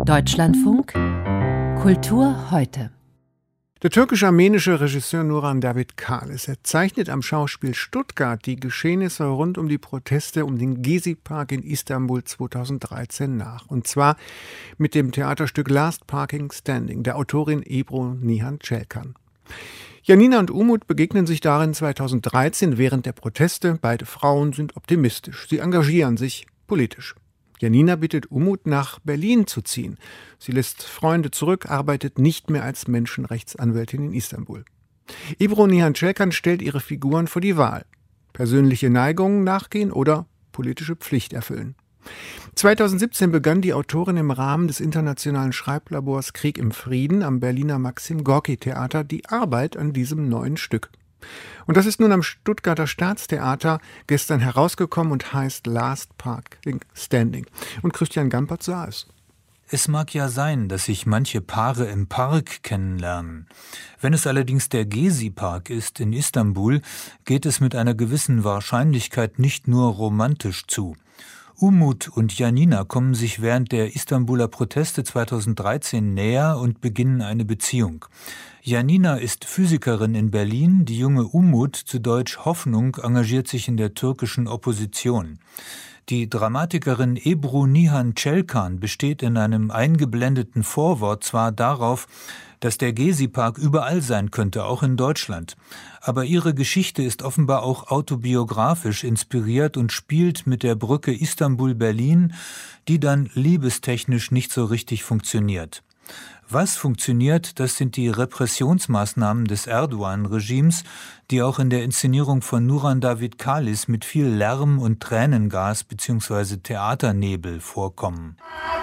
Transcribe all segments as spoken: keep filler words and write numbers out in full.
Deutschlandfunk Kultur heute. Der türkisch-armenische Regisseur Nuran Davutkalis, er zeichnet am Schauspiel Stuttgart die Geschehnisse rund um die Proteste um den Gezi-Park in Istanbul zweitausenddreizehn nach. Und zwar mit dem Theaterstück Last Parking Standing der Autorin Ebru Nihan Çelkan. Janina und Umut begegnen sich darin zweitausenddreizehn während der Proteste. Beide Frauen sind optimistisch. Sie engagieren sich politisch. Janina bittet Umut, nach Berlin zu ziehen. Sie lässt Freunde zurück, arbeitet nicht mehr als Menschenrechtsanwältin in Istanbul. Ebru Nihan Çelkan stellt ihre Figuren vor die Wahl. Persönliche Neigungen nachgehen oder politische Pflicht erfüllen. zweitausendsiebzehn begann die Autorin im Rahmen des internationalen Schreiblabors Krieg im Frieden am Berliner Maxim-Gorki-Theater die Arbeit an diesem neuen Stück. Und das ist nun am Stuttgarter Staatstheater gestern herausgekommen und heißt Last Parking Standing. Und Christian Gampert sah es. Es mag ja sein, dass sich manche Paare im Park kennenlernen. Wenn es allerdings der Gezi-Park ist in Istanbul, geht es mit einer gewissen Wahrscheinlichkeit nicht nur romantisch zu. Umut und Janina kommen sich während der Istanbuler Proteste zweitausenddreizehn näher und beginnen eine Beziehung. Janina ist Physikerin in Berlin, die junge Umut, zu Deutsch Hoffnung, engagiert sich in der türkischen Opposition. Die Dramatikerin Ebru Nihan Çelkan besteht in einem eingeblendeten Vorwort zwar darauf, dass der Gezi-Park überall sein könnte, auch in Deutschland. Aber ihre Geschichte ist offenbar auch autobiografisch inspiriert und spielt mit der Brücke Istanbul-Berlin, die dann liebestechnisch nicht so richtig funktioniert. Was funktioniert, das sind die Repressionsmaßnahmen des Erdogan-Regimes, die auch in der Inszenierung von Nuran Davutkalis mit viel Lärm und Tränengas bzw. Theaternebel vorkommen.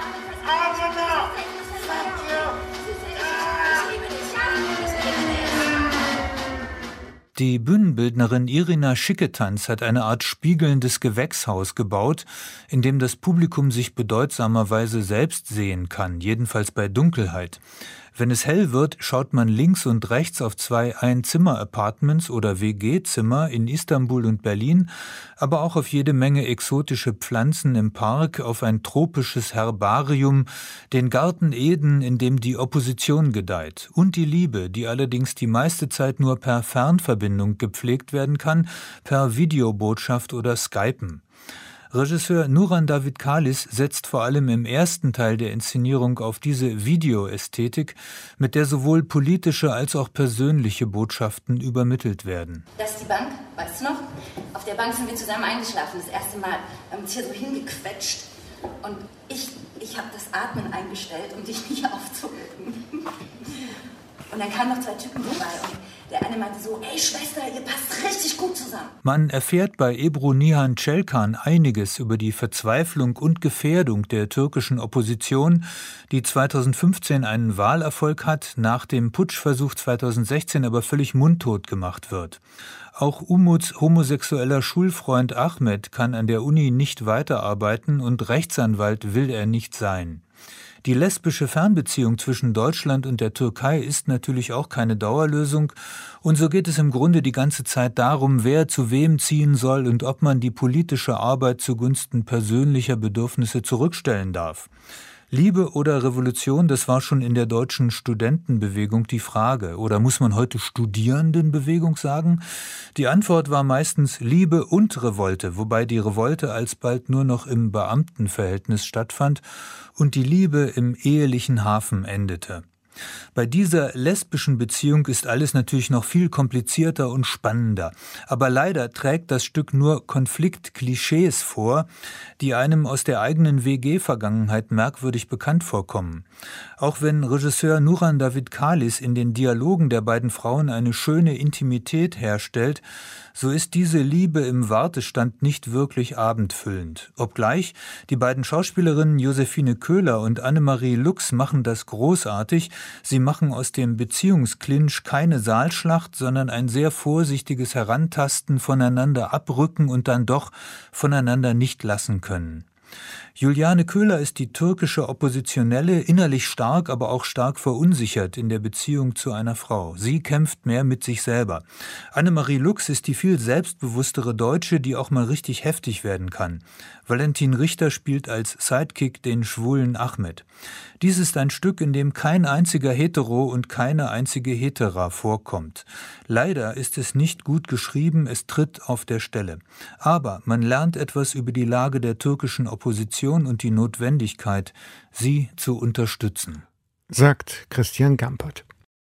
Die Bühnenbildnerin Irina Schicketanz hat eine Art spiegelndes Gewächshaus gebaut, in dem das Publikum sich bedeutsamerweise selbst sehen kann, jedenfalls bei Dunkelheit. Wenn es hell wird, schaut man links und rechts auf zwei Einzimmer-Appartements oder W G-Zimmer in Istanbul und Berlin, aber auch auf jede Menge exotische Pflanzen im Park, auf ein tropisches Herbarium, den Garten Eden, in dem die Opposition gedeiht, und die Liebe, die allerdings die meiste Zeit nur per Fernverbindung gepflegt werden kann, per Videobotschaft oder Skypen. Regisseur Nuran Davutkalis setzt vor allem im ersten Teil der Inszenierung auf diese Videoästhetik, mit der sowohl politische als auch persönliche Botschaften übermittelt werden. Das ist die Bank, weißt du noch? Auf der Bank sind wir zusammen eingeschlafen, das erste Mal. Wir haben uns hier so hingequetscht und ich, ich habe das Atmen eingestellt, um dich nicht aufzuwecken. Und dann kamen noch zwei Typen vorbei und der eine meinte so, ey Schwester, ihr passt richtig gut zusammen. Man erfährt bei Ebru Nihan Çelkan einiges über die Verzweiflung und Gefährdung der türkischen Opposition, die zweitausendfünfzehn einen Wahlerfolg hat, nach dem Putschversuch zweitausendsechzehn aber völlig mundtot gemacht wird. Auch Umuts homosexueller Schulfreund Ahmed kann an der Uni nicht weiterarbeiten und Rechtsanwalt will er nicht sein. Die lesbische Fernbeziehung zwischen Deutschland und der Türkei ist natürlich auch keine Dauerlösung und so geht es im Grunde die ganze Zeit darum, wer zu wem ziehen soll und ob man die politische Arbeit zugunsten persönlicher Bedürfnisse zurückstellen darf. Liebe oder Revolution, das war schon in der deutschen Studentenbewegung die Frage. Oder muss man heute Studierendenbewegung sagen? Die Antwort war meistens Liebe und Revolte, wobei die Revolte alsbald nur noch im Beamtenverhältnis stattfand und die Liebe im ehelichen Hafen endete. Bei dieser lesbischen Beziehung ist alles natürlich noch viel komplizierter und spannender. Aber leider trägt das Stück nur Konfliktklischees vor, die einem aus der eigenen W G-Vergangenheit merkwürdig bekannt vorkommen. Auch wenn Regisseur Nuran Davutkalis in den Dialogen der beiden Frauen eine schöne Intimität herstellt, so ist diese Liebe im Wartestand nicht wirklich abendfüllend. Obgleich, die beiden Schauspielerinnen Josephine Köhler und Annemarie Lux machen das großartig. Sie machen aus dem Beziehungsklinch keine Saalschlacht, sondern ein sehr vorsichtiges Herantasten, voneinander abrücken und dann doch voneinander nicht lassen können. Juliane Köhler ist die türkische Oppositionelle, innerlich stark, aber auch stark verunsichert in der Beziehung zu einer Frau. Sie kämpft mehr mit sich selber. Annemarie Lux ist die viel selbstbewusstere Deutsche, die auch mal richtig heftig werden kann. Valentin Richter spielt als Sidekick den schwulen Ahmed. Dies ist ein Stück, in dem kein einziger Hetero und keine einzige Hetera vorkommt. Leider ist es nicht gut geschrieben, es tritt auf der Stelle. Aber man lernt etwas über die Lage der türkischen Opposition und die Notwendigkeit, sie zu unterstützen. Sagt Christian Gampert.